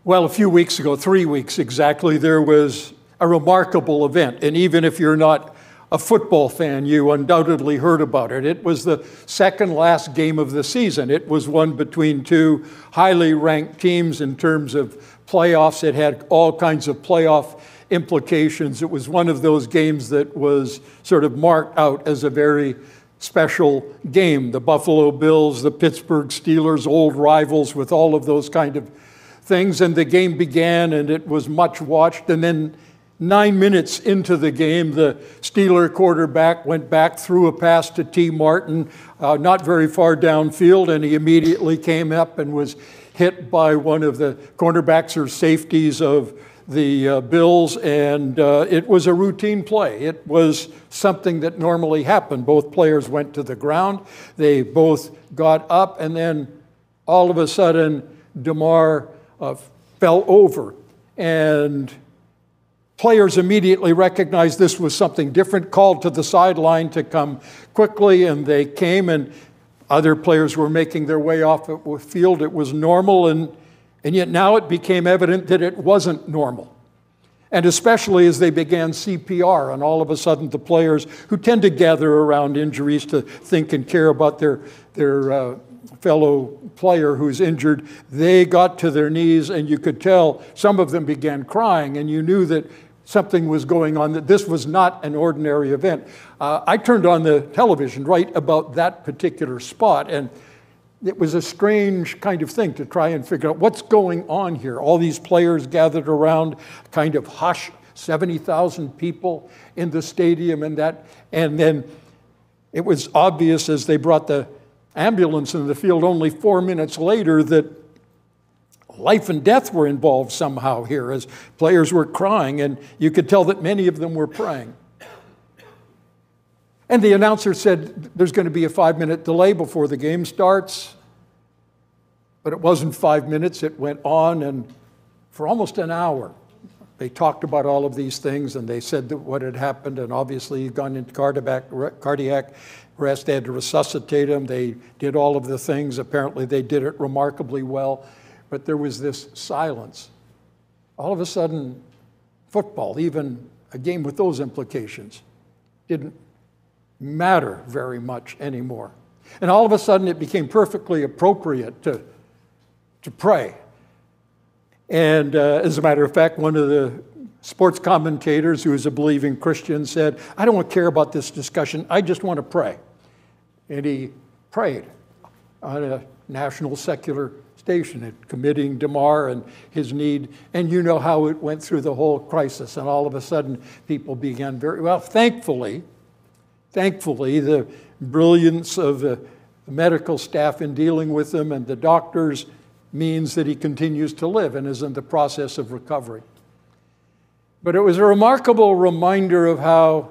Well, a few weeks ago, 3 weeks exactly, there was a remarkable event. And even if you're not a football fan, you undoubtedly heard about it. It was the second last game of the season. It was one between two highly ranked teams in terms of playoffs. It had all kinds of playoff implications. It was one of those games that was sort of marked out as a very special game. The Buffalo Bills, the Pittsburgh Steelers, old rivals with all of those kind of things. And the game began and it was much watched. And then 9 minutes into the game, the Steeler quarterback went back, threw a pass to T. Martin, not very far downfield, and he immediately came up and was hit by one of the cornerbacks or safeties of the Bills, and it was a routine play. It was something that normally happened. Both players went to the ground. They both got up, and then all of a sudden, Damar fell over, and players immediately recognized this was something different, called to the sideline to come quickly, and they came, and other players were making their way off the field. It was normal, and yet now it became evident that it wasn't normal. And especially as they began CPR, and all of a sudden the players who tend to gather around injuries to think and care about their fellow player who's injured, they got to their knees, and you could tell some of them began crying, and you knew that something was going on, that this was not an ordinary event. I turned on the television right about that particular spot, and it was a strange kind of thing to try and figure out what's going on here. All these players gathered around, kind of hush, 70,000 people in the stadium, and then it was obvious as they brought the ambulance in the field only 4 minutes later that life and death were involved somehow here as players were crying, and you could tell that many of them were praying. And the announcer said there's going to be a 5-minute delay before the game starts. But it wasn't 5 minutes. It went on, and for almost an hour, they talked about all of these things, and they said that what had happened, and obviously he'd gone into cardiac arrest. They had to resuscitate him. They did all of the things. Apparently they did it remarkably well. But there was this silence. All of a sudden, football, even a game with those implications, didn't matter very much anymore. And all of a sudden, it became perfectly appropriate to pray. And as a matter of fact, one of the sports commentators who is a believing Christian said, I don't care about this discussion, I just want to pray. And he prayed on a national secular station, committing Damar and his need. And you know how it went through the whole crisis. And all of a sudden, people began very well. Thankfully, the brilliance of the medical staff in dealing with him and the doctors means that he continues to live and is in the process of recovery. But it was a remarkable reminder of how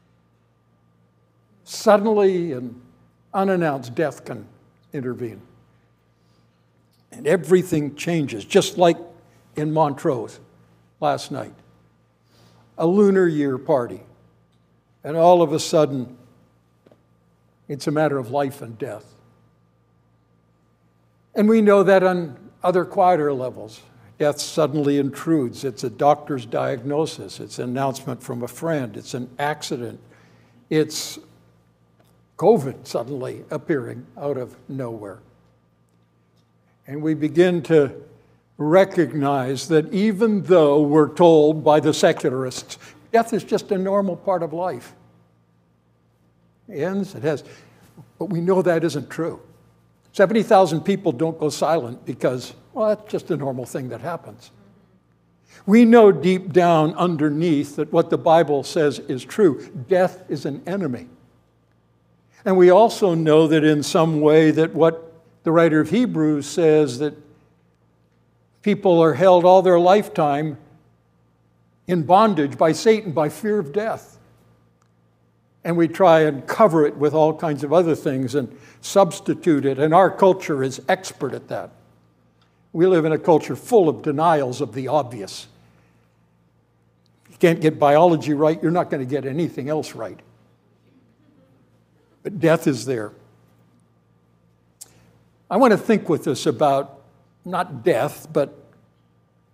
suddenly and unannounced death can intervene. And everything changes, just like in Montrose last night. A Lunar Year party. And all of a sudden, it's a matter of life and death. And we know that on other quieter levels, death suddenly intrudes. It's a doctor's diagnosis. It's an announcement from a friend. It's an accident. It's COVID suddenly appearing out of nowhere. And we begin to recognize that even though we're told by the secularists, death is just a normal part of life. It ends, it has. But we know that isn't true. 70,000 people don't go silent because, well, that's just a normal thing that happens. We know deep down underneath that what the Bible says is true. Death is an enemy. And we also know that in some way that what the writer of Hebrews says, that people are held all their lifetime in bondage by Satan, by fear of death. And we try and cover it with all kinds of other things and substitute it. And our culture is expert at that. We live in a culture full of denials of the obvious. If you can't get biology right, you're not going to get anything else right. But death is there. I want to think with us about not death, but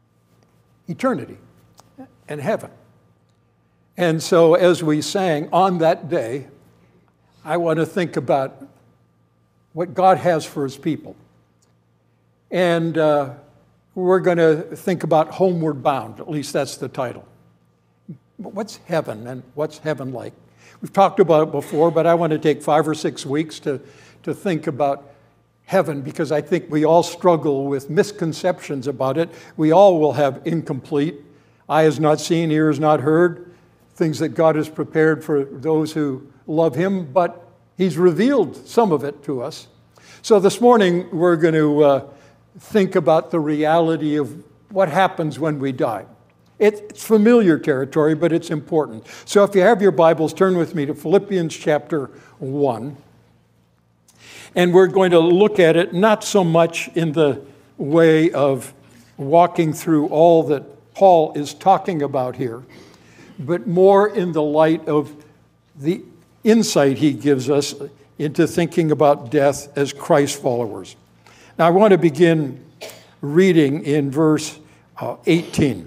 eternity and heaven. And so as we sang on that day, I want to think about what God has for his people. And we're going to think about Homeward Bound, at least that's the title. But what's heaven and what's heaven like? We've talked about it before, but I want to take 5 or 6 weeks to think about heaven, because I think we all struggle with misconceptions about it. We all will have incomplete, eye has not seen, ear has not heard, things that God has prepared for those who love him, but he's revealed some of it to us. So this morning we're going to think about the reality of what happens when we die. It's familiar territory, but it's important. So if you have your Bibles, turn with me to Philippians chapter 1. And we're going to look at it not so much in the way of walking through all that Paul is talking about here, but more in the light of the insight he gives us into thinking about death as Christ followers. Now I want to begin reading in verse 18.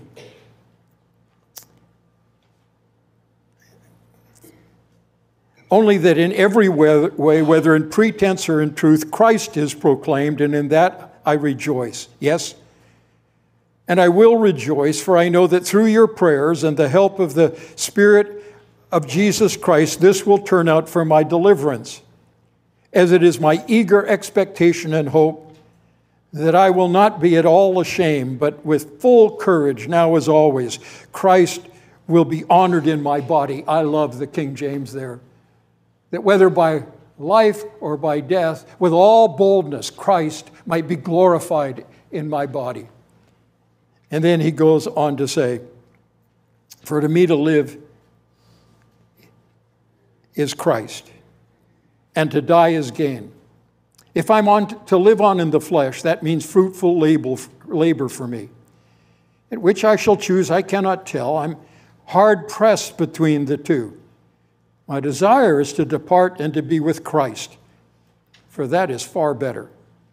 Only that in every way, whether in pretense or in truth, Christ is proclaimed, and in that I rejoice. Yes, and I will rejoice, for I know that through your prayers and the help of the Spirit of Jesus Christ, this will turn out for my deliverance, as it is my eager expectation and hope that I will not be at all ashamed, but with full courage, now as always, Christ will be honored in my body. I love the King James there. That whether by life or by death, with all boldness, Christ might be glorified in my body. And then he goes on to say, for to me to live is Christ, and to die is gain. If I'm to live on in the flesh, that means fruitful labor for me. At which I shall choose, I cannot tell. I'm hard pressed between the two. My desire is to depart and to be with Christ, for that is far better.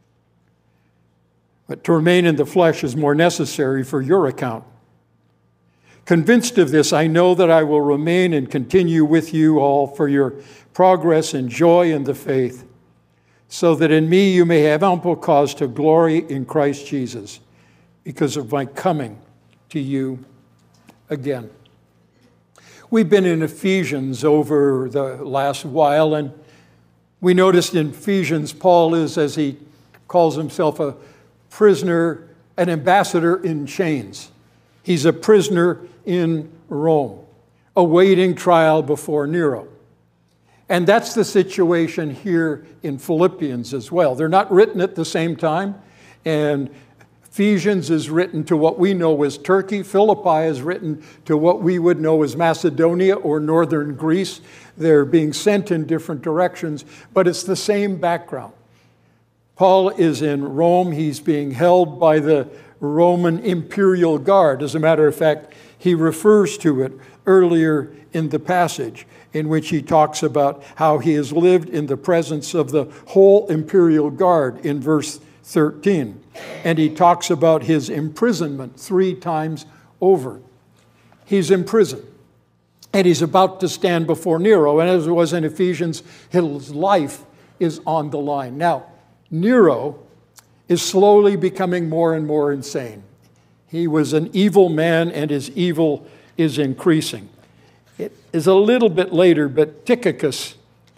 But to remain in the flesh is more necessary for your account. Convinced of this, I know that I will remain and continue with you all for your progress and joy in the faith, so that in me you may have ample cause to glory in Christ Jesus, because of my coming to you again. We've been in Ephesians over the last while, and we noticed in Ephesians, Paul is, as he calls himself, a prisoner, an ambassador in chains. He's a prisoner in Rome, awaiting trial before Nero. And that's the situation here in Philippians as well. They're not written at the same time, and Ephesians is written to what we know as Turkey. Philippi is written to what we would know as Macedonia or northern Greece. They're being sent in different directions, but it's the same background. Paul is in Rome. He's being held by the Roman imperial guard. As a matter of fact, he refers to it earlier in the passage in which he talks about how he has lived in the presence of the whole imperial guard in verse 13. And he talks about his imprisonment 3 times over. He's in prison, and he's about to stand before Nero. And as it was in Ephesians, his life is on the line. Now, Nero is slowly becoming more and more insane. He was an evil man, and his evil is increasing. It is a little bit later, but Tacitus,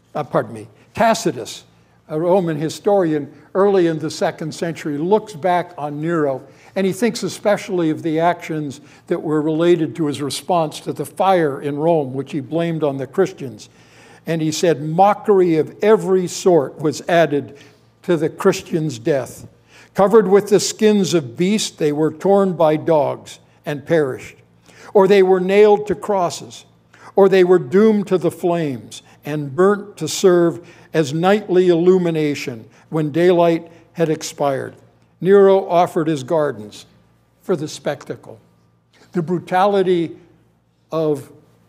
a Roman historian early in the 2nd century, looks back on Nero, and he thinks especially of the actions that were related to his response to the fire in Rome, which he blamed on the Christians. And he said, mockery of every sort was added to the Christians' death. Covered with the skins of beasts, they were torn by dogs and perished. Or they were nailed to crosses. Or they were doomed to the flames and burnt to serve as nightly illumination when daylight had expired. Nero offered his gardens for the spectacle. The brutality of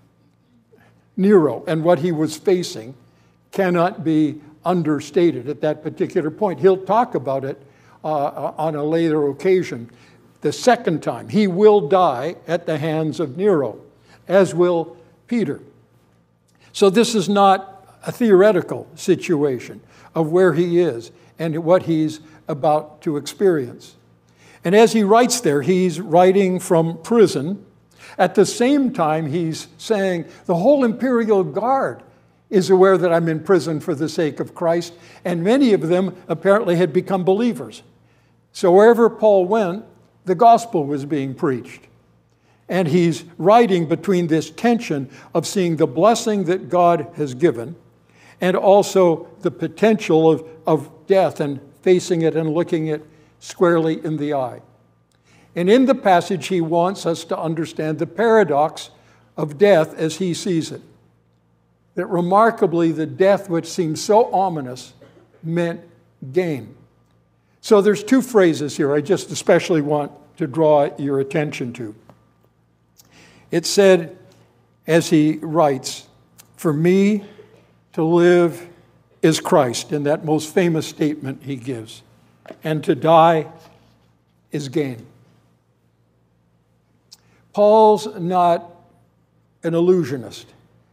Nero and what he was facing cannot be understated at that particular point. He'll talk about it on a later occasion. the second time. He will die at the hands of Nero, as will Peter. So this is not a theoretical situation of where he is and what he's about to experience. And as he writes there, he's writing from prison. At the same time, he's saying, the whole imperial guard is aware that I'm in prison for the sake of Christ, and many of them apparently had become believers. So wherever Paul went, the gospel was being preached. And he's writing between this tension of seeing the blessing that God has given and also the potential of death and facing it and looking it squarely in the eye. And in the passage, he wants us to understand the paradox of death as he sees it. That remarkably, the death which seems so ominous meant gain. So there's two phrases here I just especially want to draw your attention to. It said, as he writes, "For me to live is Christ," in that most famous statement he gives, "and to die is gain." Paul's not an illusionist.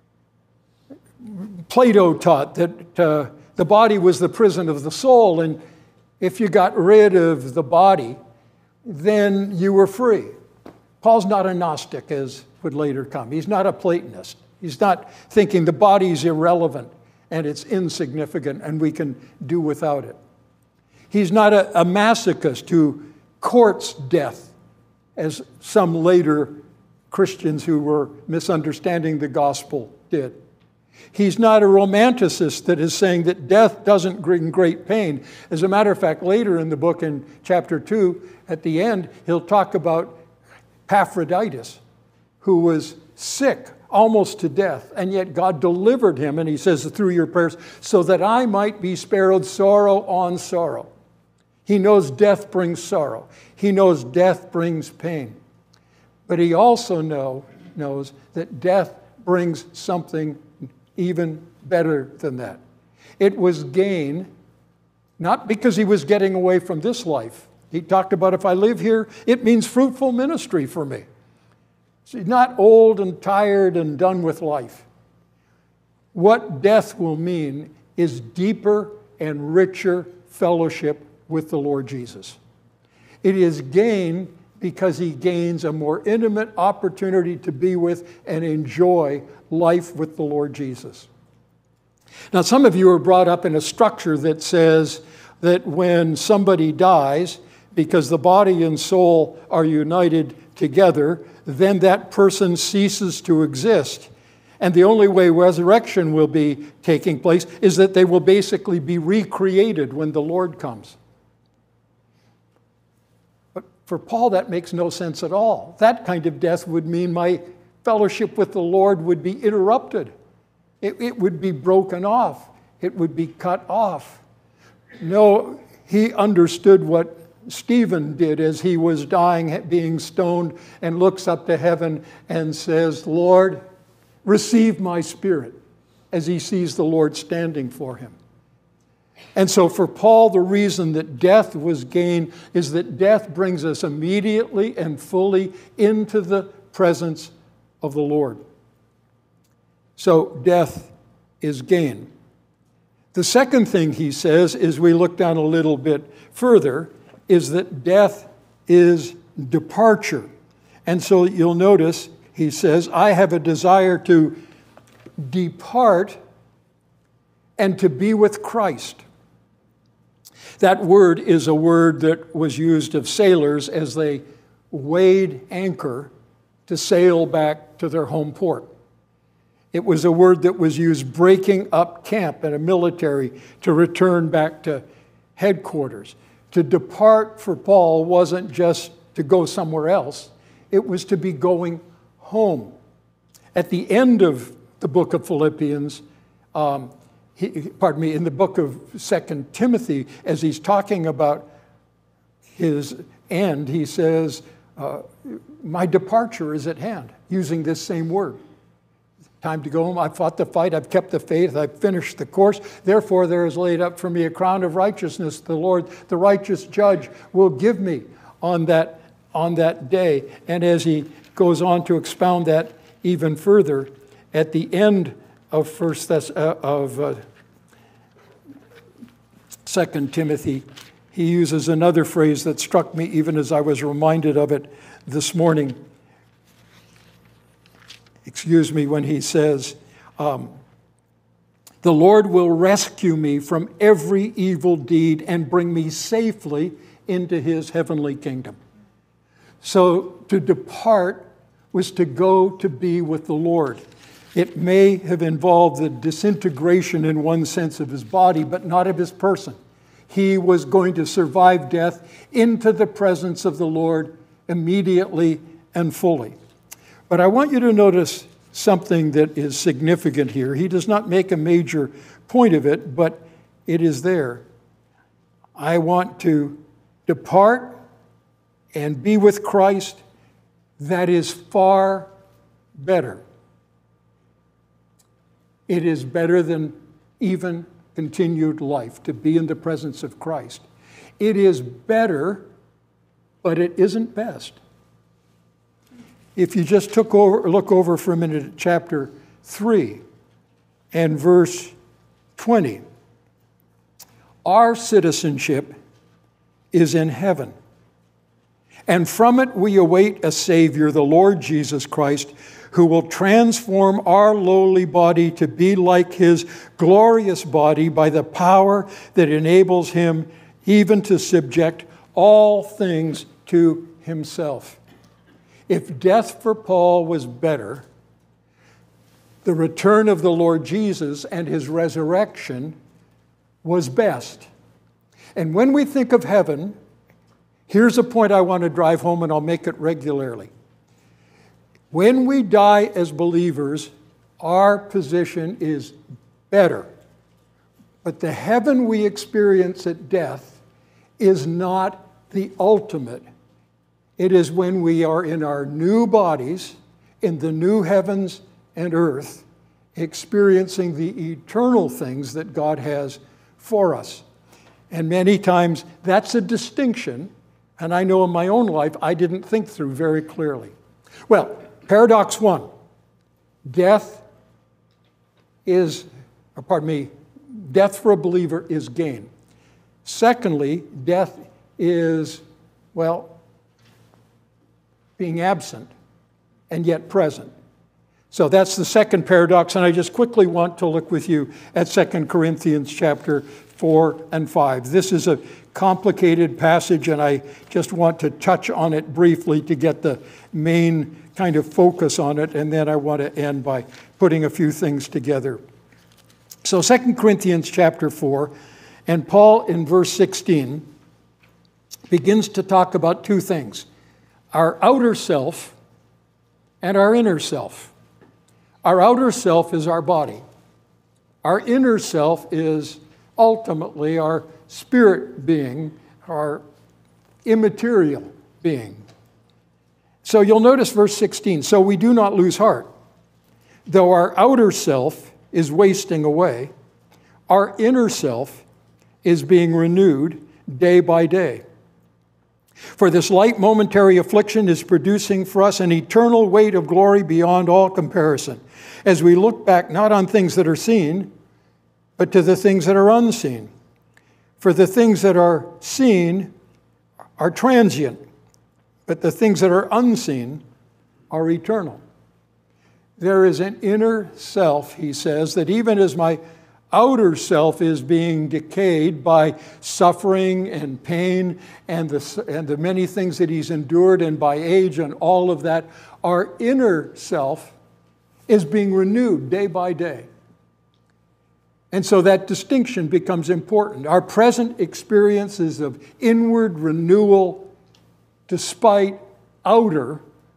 Plato taught that the body was the prison of the soul, and if you got rid of the body, then you were free. Paul's not a Gnostic, as would later come. He's not a Platonist. He's not thinking the body's irrelevant and it's insignificant and we can do without it. He's not a masochist who courts death, as some later Christians who were misunderstanding the gospel did. He's not a romanticist that is saying that death doesn't bring great pain. As a matter of fact, later in the book, in chapter 2, at the end, he'll talk about Epaphroditus, who was sick almost to death, and yet God delivered him, and he says, through your prayers, so that I might be spared sorrow on sorrow. He knows death brings sorrow. He knows death brings pain. But he also knows that death brings something even better than that. It was gain, not because he was getting away from this life. He talked about, if I live here, it means fruitful ministry for me. So he's not old and tired and done with life. What death will mean is deeper and richer fellowship with the Lord Jesus. It is gain because he gains a more intimate opportunity to be with and enjoy life with the Lord Jesus. Now, some of you are brought up in a structure that says that when somebody dies, because the body and soul are united together, then that person ceases to exist. And the only way resurrection will be taking place is that they will basically be recreated when the Lord comes. But for Paul, that makes no sense at all. That kind of death would mean my fellowship with the Lord would be interrupted. It would be broken off. It would be cut off. No, he understood what Stephen did as he was dying, being stoned, and looks up to heaven and says, Lord, receive my spirit, as he sees the Lord standing for him. And so for Paul, the reason that death was gain is that death brings us immediately and fully into the presence of the Lord. So death is gain. The second thing he says, as we look down a little bit further, is that death is departure. And so you'll notice he says, I have a desire to depart and to be with Christ. That word is a word that was used of sailors as they weighed anchor to sail back to their home port. It was a word that was used breaking up camp in a military to return back to headquarters. To depart for Paul wasn't just to go somewhere else. It was to be going home. At the end of the book of Philippians, in the book of 2 Timothy, as he's talking about his end, he says, my departure is at hand, using this same word. Time to go home. I've fought the fight. I've kept the faith. I've finished the course. Therefore, there is laid up for me a crown of righteousness. The Lord, the righteous judge, will give me on that on that day. And as he goes on to expound that even further, at the end of 2 Timothy, he uses another phrase that struck me even as I was reminded of it this morning. When he says, the Lord will rescue me from every evil deed and bring me safely into his heavenly kingdom. So to depart was to go to be with the Lord. It may have involved the disintegration in one sense of his body, but not of his person. He was going to survive death into the presence of the Lord immediately and fully. But I want you to notice something that is significant here. He does not make a major point of it, but it is there. I want to depart and be with Christ. That is far better. It is better than even continued life to be in the presence of Christ. It is better, but it isn't best. If you just look over for a minute at chapter 3 and verse 20. Our citizenship is in heaven, and from it we await a Savior, the Lord Jesus Christ, who will transform our lowly body to be like his glorious body by the power that enables him even to subject all things to himself. If death for Paul was better, the return of the Lord Jesus and his resurrection was best. And when we think of heaven, here's a point I want to drive home, and I'll make it regularly. When we die as believers, our position is better. But the heaven we experience at death is not the ultimate. It is when we are in our new bodies, in the new heavens and earth, experiencing the eternal things that God has for us. And many times that's a distinction, and I know in my own life I didn't think through very clearly. Well, paradox one, death for a believer is gain. Secondly, death is, being absent and yet present. So that's the second paradox, and I just quickly want to look with you at 2 Corinthians chapter 4 and 5. This is a complicated passage, and I just want to touch on it briefly to get the main kind of focus on it, and then I want to end by putting a few things together. So 2 Corinthians chapter 4, and Paul in verse 16 begins to talk about two things: our outer self and our inner self. Our outer self is our body. Our inner self is ultimately our spirit being, our immaterial being. So you'll notice verse 16, so we do not lose heart. Though our outer self is wasting away, our inner self is being renewed day by day. For this light momentary affliction is producing for us an eternal weight of glory beyond all comparison, as we look back not on things that are seen, but to the things that are unseen. For the things that are seen are transient, but the things that are unseen are eternal. There is an inner self, he says, that even as my outer self is being decayed by suffering and pain and the many things that he's endured, and by age and all of that, our inner self is being renewed day by day. And so that distinction becomes important. Our present experiences of inward renewal despite outer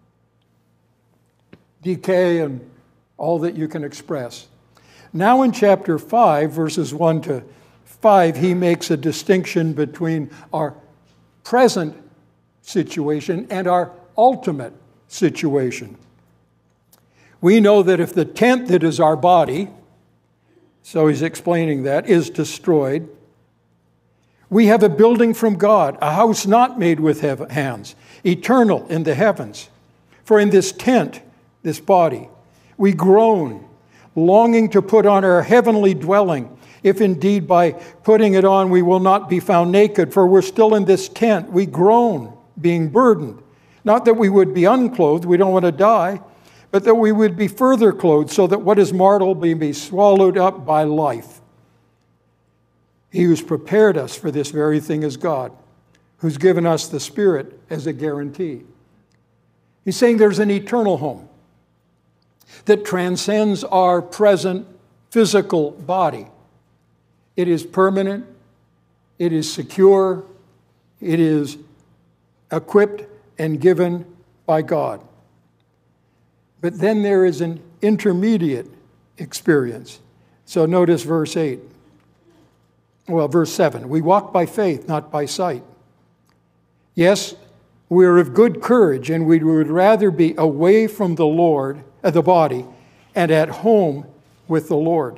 decay and all that you can express. Now in chapter 5, verses 1 to 5, he makes a distinction between our present situation and our ultimate situation. We know that if the tent that is our body, so he's explaining that, is destroyed, We have a building from God, a house not made with hands, eternal in the heavens. For in this tent, this body, we groan, longing to put on our heavenly dwelling, if indeed by putting it on we will not be found naked, for we're still in this tent. We groan, being burdened. Not that we would be unclothed, we don't want to die, but that we would be further clothed, so that what is mortal may be swallowed up by life. He who's prepared us for this very thing is God, who's given us the Spirit as a guarantee. He's saying there's an eternal home that transcends our present physical body. It is permanent, it is secure, it is equipped and given by God. But then there is an intermediate experience. So notice verse 8. Well, verse 7. We walk by faith, not by sight. Yes, we are of good courage, and we would rather be away from the Lord, the body, and at home with the Lord.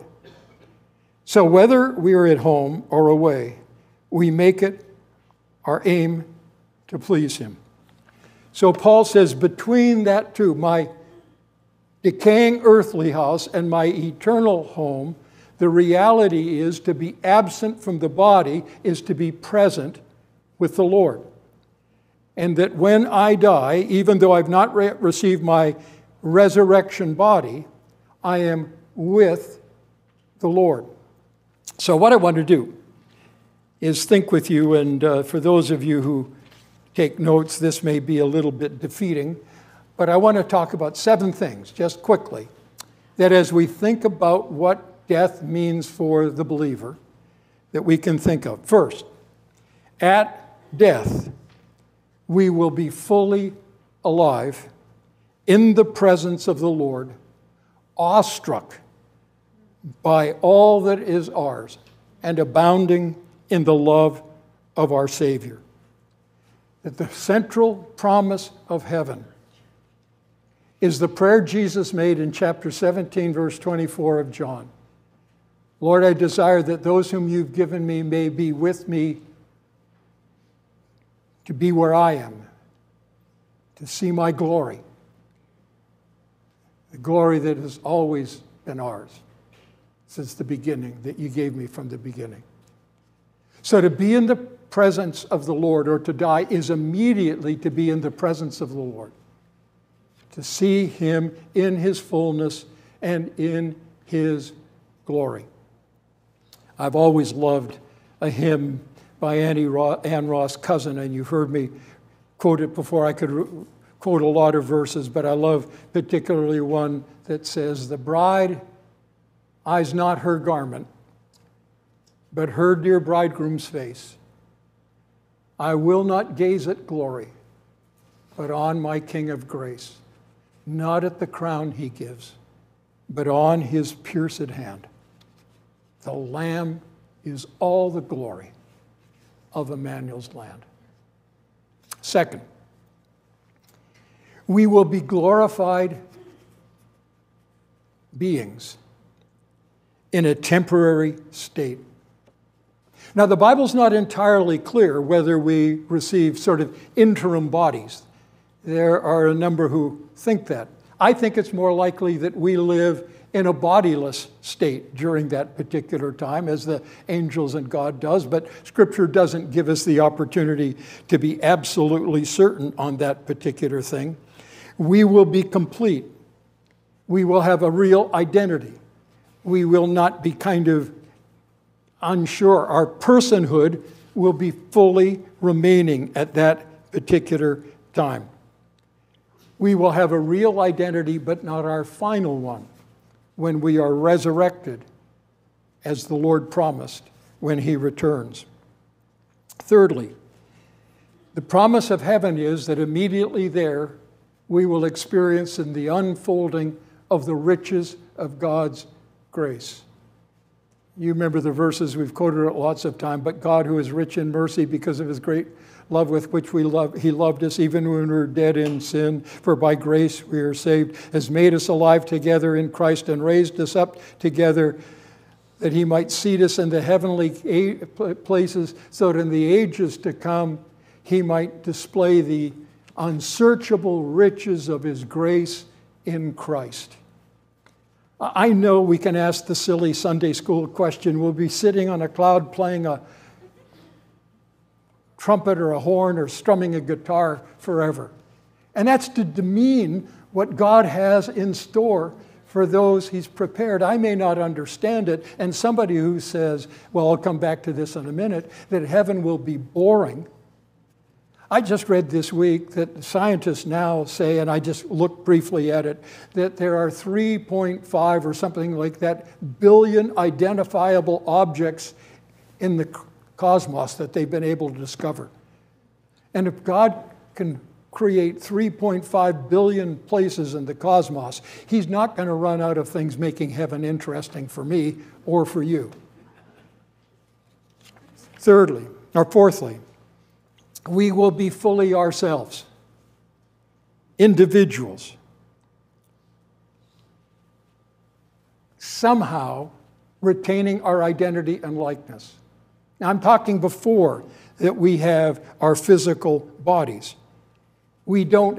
So whether we are at home or away, we make it our aim to please Him. So Paul says, between that two, my decaying earthly house and my eternal home, the reality is to be absent from the body is to be present with the Lord. And that when I die, even though I've not received my resurrection body, I am with the Lord. So what I want to do is think with you, and for those of you who take notes, this may be a little bit defeating, but I want to talk about 7 things, just quickly, that as we think about what death means for the believer, that we can think of. First, at death, we will be fully alive in the presence of the Lord, awestruck by all that is ours, and abounding in the love of our Savior. That the central promise of heaven is the prayer Jesus made in chapter 17, verse 24 of John. Lord, I desire that those whom you've given me may be with me to be where I am, to see my glory, the glory that has always been ours since the beginning, that you gave me from the beginning. So to be in the presence of the Lord, or to die, is immediately to be in the presence of the Lord, to see Him in His fullness and in His glory. I've always loved a hymn by Ann Ross Cousin, and you've heard me quote it before. I could quote a lot of verses, but I love particularly one that says, "The bride eyes not her garment, but her dear bridegroom's face. I will not gaze at glory, but on my King of grace, not at the crown He gives, but on His pierced hand. The Lamb is all the glory of Emmanuel's land." Second, we will be glorified beings in a temporary state. Now, the Bible's not entirely clear whether we receive sort of interim bodies. There are a number who think that. I think it's more likely that we live in a bodiless state during that particular time, as the angels and God does, but Scripture doesn't give us the opportunity to be absolutely certain on that particular thing. We will be complete. We will have a real identity. We will not be kind of unsure. Our personhood will be fully remaining at that particular time. We will have a real identity, but not our final one, when we are resurrected, as the Lord promised when He returns. Thirdly, the promise of heaven is that immediately there we will experience in the unfolding of the riches of God's grace. You remember the verses, we've quoted it lots of times, but God, who is rich in mercy because of His great love with which He loved us even when we were dead in sin, for by grace we are saved, has made us alive together in Christ and raised us up together that he might seat us in the heavenly places, so that in the ages to come he might display the unsearchable riches of his grace in Christ. I know we can ask the silly Sunday school question, we'll be sitting on a cloud playing a trumpet or a horn or strumming a guitar forever. And that's to demean what God has in store for those he's prepared. I may not understand it, and somebody who says, well, I'll come back to this in a minute, that heaven will be boring. I just read this week that scientists now say, and I just looked briefly at it, that there are 3.5 or something like that billion identifiable objects in the cosmos that they've been able to discover. And if God can create 3.5 billion places in the cosmos, he's not going to run out of things making heaven interesting for me or for you. Fourthly, we will be fully ourselves, individuals, somehow retaining our identity and likeness. Now, I'm talking before that we have our physical bodies. We don't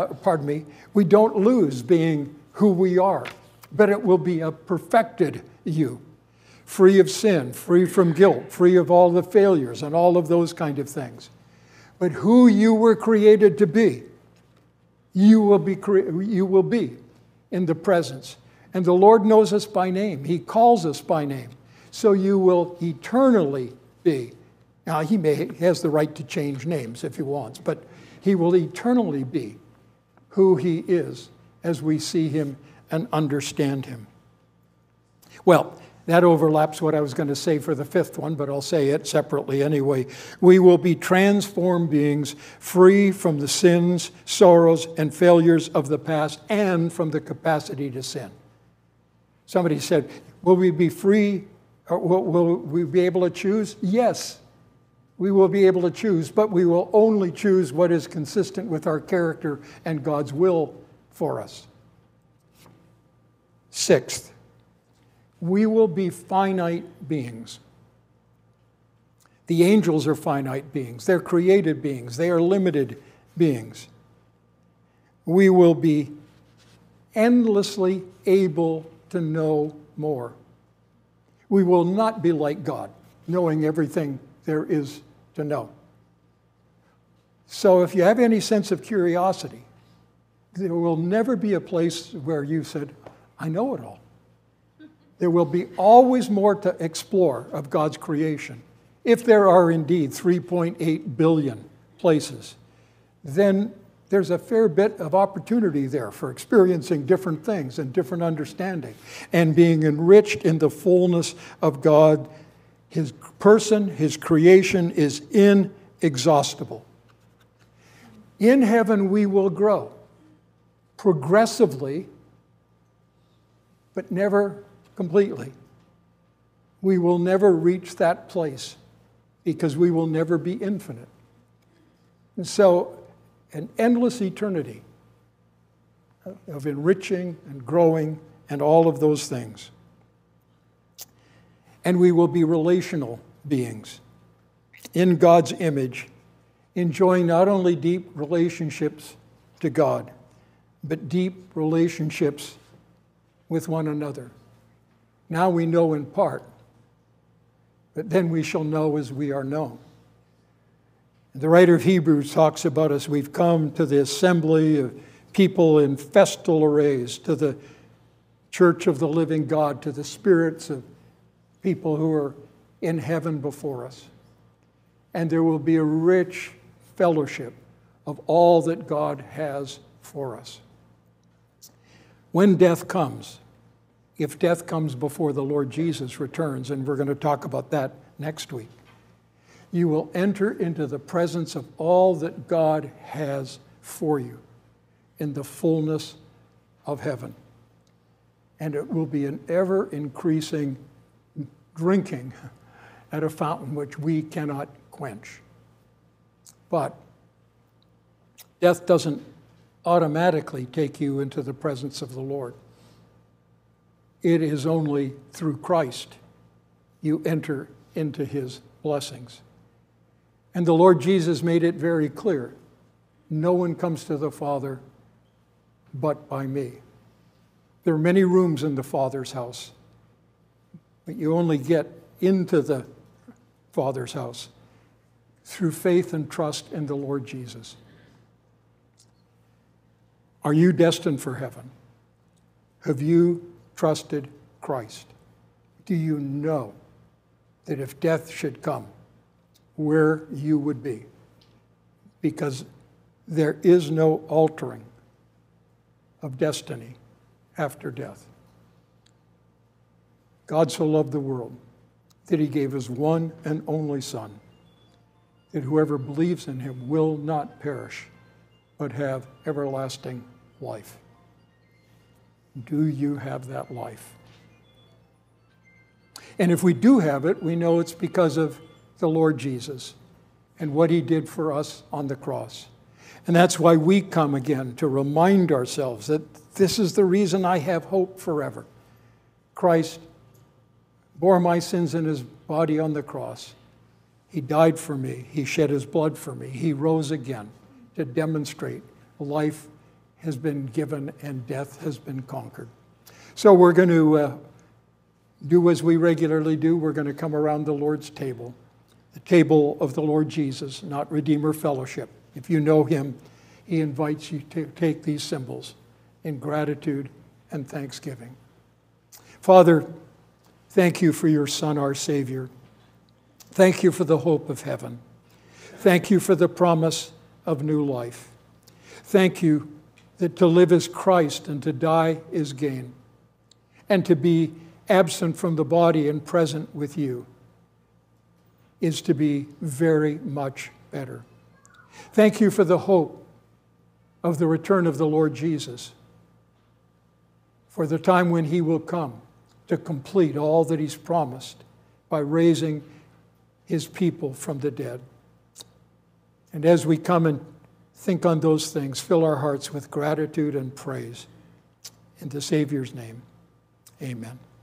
lose being who we are, but it will be a perfected you, free of sin, free from guilt, free of all the failures and all of those kind of things. But who you were created to be, you will be in the presence. And the Lord knows us by name. He calls us by name. So you will eternally be. Now, he has the right to change names if he wants, but he will eternally be who he is as we see him and understand him. Well, that overlaps what I was going to say for the fifth one, but I'll say it separately anyway. We will be transformed beings, free from the sins, sorrows, and failures of the past, and from the capacity to sin. Somebody said, will we be free, or will we be able to choose? Yes. We will be able to choose, but we will only choose what is consistent with our character and God's will for us. Sixth, we will be finite beings. The angels are finite beings. They're created beings. They are limited beings. We will be endlessly able to know more. We will not be like God, knowing everything there is to know. So if you have any sense of curiosity, there will never be a place where you said, I know it all. There will be always more to explore of God's creation. If there are indeed 3.8 billion places, then there's a fair bit of opportunity there for experiencing different things and different understanding and being enriched in the fullness of God. His person, his creation is inexhaustible. In heaven we will grow progressively, but never completely. We will never reach that place because we will never be infinite. And so an endless eternity of enriching and growing and all of those things. And we will be relational beings in God's image, enjoying not only deep relationships to God, but deep relationships with one another. Now we know in part, but then we shall know as we are known. The writer of Hebrews talks about us. We've come to the assembly of people in festal arrays, to the church of the living God, to the spirits of people who are in heaven before us. And there will be a rich fellowship of all that God has for us. When death comes, if death comes before the Lord Jesus returns, and we're going to talk about that next week, you will enter into the presence of all that God has for you in the fullness of heaven. And it will be an ever-increasing drinking at a fountain which we cannot quench. But death doesn't automatically take you into the presence of the Lord. It is only through Christ you enter into his blessings. And the Lord Jesus made it very clear. No one comes to the Father but by me. There are many rooms in the Father's house, but you only get into the Father's house through faith and trust in the Lord Jesus. Are you destined for heaven? Have you trusted Christ? Do you know that if death should come, where you would be? Because there is no altering of destiny after death. God so loved the world that he gave his one and only Son, that whoever believes in him will not perish, but have everlasting life. Do you have that life? And if we do have it, we know it's because of the Lord Jesus and what he did for us on the cross. And that's why we come again to remind ourselves that this is the reason I have hope forever. Christ bore my sins in his body on the cross. He died for me. He shed his blood for me. He rose again to demonstrate life has been given and death has been conquered. So we're going to do as we regularly do. We're going to come around the Lord's table, the table of the Lord Jesus, not Redeemer Fellowship. If you know him, he invites you to take these symbols in gratitude and thanksgiving. Father, thank you for your Son, our Savior. Thank you for the hope of heaven. Thank you for the promise of new life. Thank you that to live is Christ and to die is gain, and to be absent from the body and present with you is to be very much better. Thank you for the hope of the return of the Lord Jesus, for the time when he will come to complete all that he's promised by raising his people from the dead. And as we come and think on those things, fill our hearts with gratitude and praise. In the Savior's name, amen.